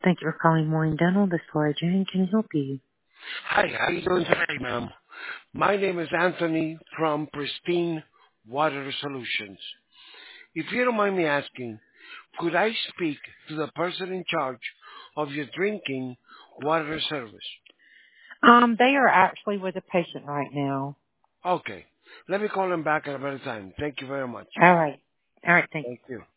Thank you for calling Morning Dental. This is Laura Jane. Can I help you? Hi, how you doing today, ma'am? My name is Anthony from Pristine Water Solutions. If you don't mind me asking, could I speak to the person in charge of your drinking water service? They are actually with a patient right now. Okay. Let me call them back at a better time. Thank you very much. All right. All right. Thank you. Thank you.